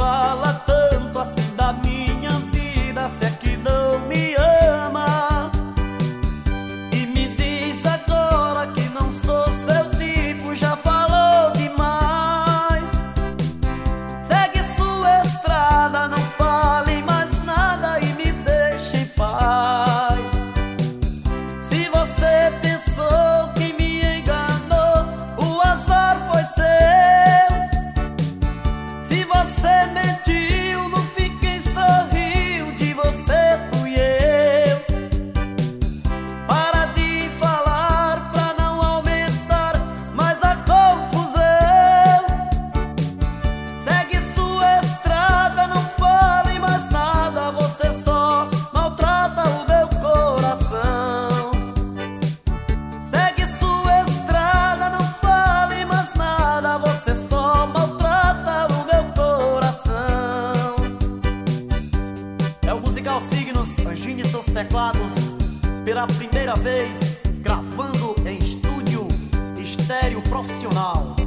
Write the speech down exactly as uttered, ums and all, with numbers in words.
fala tanto assim da minha vida, se é que não me ama? E me diz agora que não sou seu tipo, já falou demais. Segue sua estrada, não fale mais nada e me deixe em paz. Se você pensou que me enganou, o azar foi seu. Se você mentiu, não fiquei sorriu, de você fui eu. Para de falar pra não aumentar mais a confusão. Segue sua estrada, não fale mais nada, você só maltrata o meu coração. Segue sua estrada, não fale mais nada, você só maltrata o meu coração. É o musical Signos, Anjinho e seus teclados, pela primeira vez gravando em estúdio estéreo profissional.